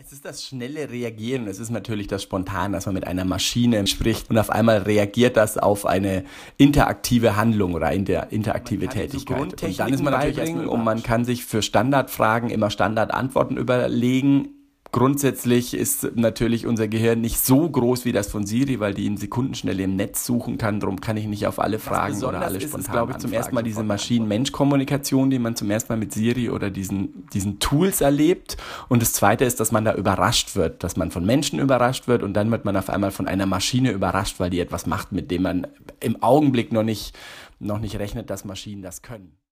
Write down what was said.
Es ist das schnelle Reagieren, es ist natürlich das Spontan, dass man mit einer Maschine spricht und auf einmal reagiert das auf eine interaktive Handlung oder interaktive Tätigkeit. Und dann ist man natürlich erstmal und man kann sich für Standardfragen immer Standardantworten überlegen. Grundsätzlich ist natürlich unser Gehirn nicht so groß wie das von Siri, weil die in Sekundenschnelle im Netz suchen kann. Darum kann ich nicht auf alle Fragen oder alle spontan ist, glaube ich, zum ersten Mal diese Maschinen-Mensch-Kommunikation, die man zum ersten Mal mit Siri oder diesen Tools erlebt. Und das Zweite ist, dass man da überrascht wird, dass man von Menschen überrascht wird und dann wird man auf einmal von einer Maschine überrascht, weil die etwas macht, mit dem man im Augenblick noch nicht rechnet, dass Maschinen das können.